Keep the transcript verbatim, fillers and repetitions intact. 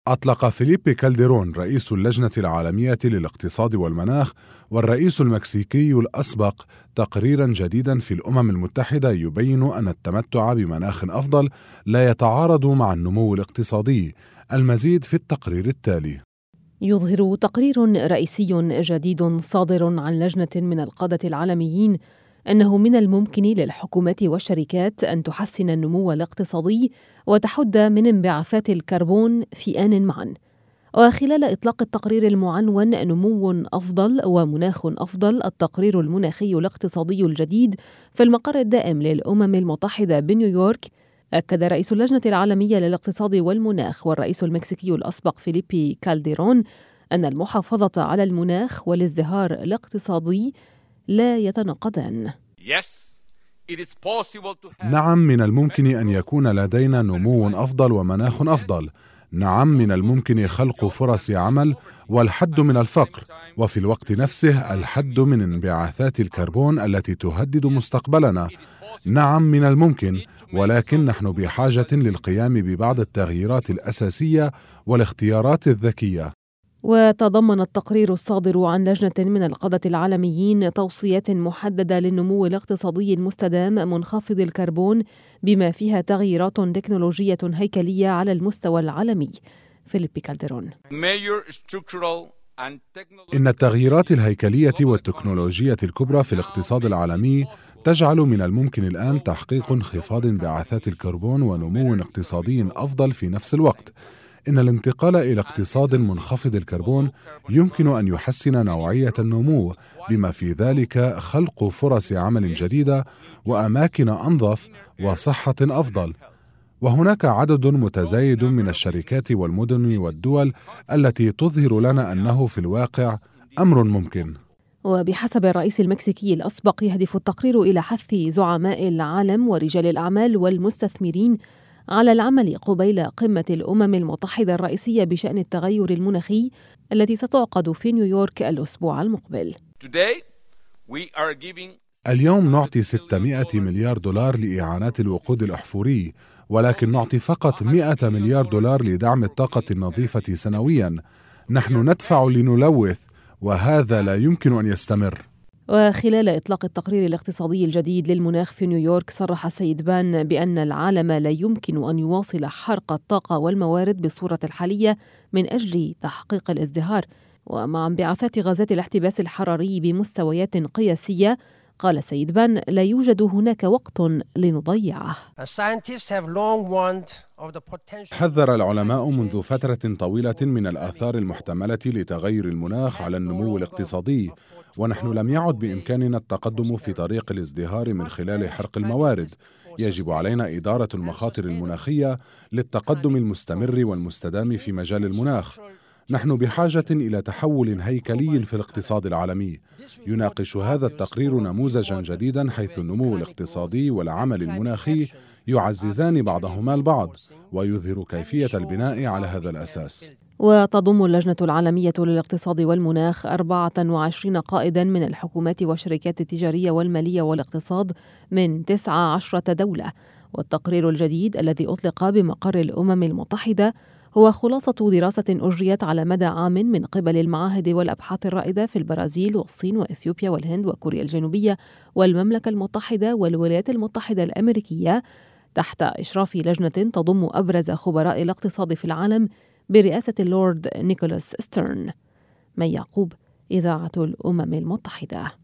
أطلق فيليبي كالديرون رئيس اللجنة العالمية للاقتصاد والمناخ والرئيس المكسيكي الأسبق تقريرا جديدا في الأمم المتحدة يبين أن التمتع بمناخ أفضل لا يتعارض مع النمو الاقتصادي. المزيد في التقرير التالي. يظهر تقرير رئيسي جديد صادر عن لجنة من القادة العالميين أنه من الممكن للحكومات والشركات أن تحسن النمو الاقتصادي وتحد من انبعاثات الكربون في آن معا. وخلال إطلاق التقرير المعنون نمو أفضل ومناخ أفضل، التقرير المناخي الاقتصادي الجديد في المقر الدائم للأمم المتحدة بنيويورك، أكد رئيس اللجنة العالمية للاقتصاد والمناخ والرئيس المكسيكي الأسبق فيليبي كالديرون أن المحافظة على المناخ والازدهار الاقتصادي لا يتناقضان. نعم، من الممكن أن يكون لدينا نمو أفضل ومناخ أفضل. نعم، من الممكن خلق فرص عمل والحد من الفقر، وفي الوقت نفسه الحد من انبعاثات الكربون التي تهدد مستقبلنا. نعم، من الممكن، ولكن نحن بحاجة للقيام ببعض التغييرات الأساسية والاختيارات الذكية. وتضمن التقرير الصادر عن لجنة من القادة العالميين توصيات محددة للنمو الاقتصادي المستدام منخفض الكربون، بما فيها تغييرات تكنولوجية هيكلية على المستوى العالمي. فيليبي كالديرون: إن التغييرات الهيكلية والتكنولوجية الكبرى في الاقتصاد العالمي تجعل من الممكن الآن تحقيق انخفاض انبعاثات الكربون ونمو اقتصادي أفضل في نفس الوقت. إن الانتقال إلى اقتصاد منخفض الكربون يمكن أن يحسن نوعية النمو، بما في ذلك خلق فرص عمل جديدة وأماكن أنظف وصحة أفضل. وهناك عدد متزايد من الشركات والمدن والدول التي تظهر لنا أنه في الواقع أمر ممكن. وبحسب الرئيس المكسيكي الأسبق، يهدف التقرير إلى حث زعماء العالم ورجال الأعمال والمستثمرين على العمل قبيل قمة الأمم المتحدة الرئيسية بشأن التغير المناخي التي ستعقد في نيويورك الأسبوع المقبل. اليوم نعطي ستمائة مليار دولار لإعانات الوقود الأحفوري، ولكن نعطي فقط مائة مليار دولار لدعم الطاقة النظيفة سنويا. نحن ندفع لنلوث، وهذا لا يمكن أن يستمر. وخلال إطلاق التقرير الاقتصادي الجديد للمناخ في نيويورك، صرح السيد بان بأن العالم لا يمكن أن يواصل حرق الطاقة والموارد بالصورة الحالية من أجل تحقيق الازدهار. ومع انبعاثات غازات الاحتباس الحراري بمستويات قياسية، قال السيد بان لا يوجد هناك وقت لنضيعه. حذر العلماء منذ فترة طويلة من الآثار المحتملة لتغير المناخ على النمو الاقتصادي، ونحن لم يعد بإمكاننا التقدم في طريق الازدهار من خلال حرق الموارد. يجب علينا إدارة المخاطر المناخية للتقدم المستمر والمستدام في مجال المناخ. نحن بحاجة إلى تحول هيكلي في الاقتصاد العالمي. يناقش هذا التقرير نموذجا جديدا حيث النمو الاقتصادي والعمل المناخي يعززان بعضهما البعض، ويظهر كيفية البناء على هذا الأساس. وتضم اللجنة العالمية للاقتصاد والمناخ أربعة وعشرين قائدا من الحكومات والشركات التجارية والمالية والاقتصاد من تسعة عشرة دولة. والتقرير الجديد الذي أطلق بمقر الأمم المتحدة هو خلاصة دراسة أجريت على مدى عام من قبل المعاهد والأبحاث الرائدة في البرازيل والصين وإثيوبيا والهند وكوريا الجنوبية والمملكة المتحدة والولايات المتحدة الأمريكية، تحت إشراف لجنة تضم أبرز خبراء الاقتصاد في العالم برئاسة اللورد نيكولاس ستيرن. مي يعقوب، إذاعة الأمم المتحدة.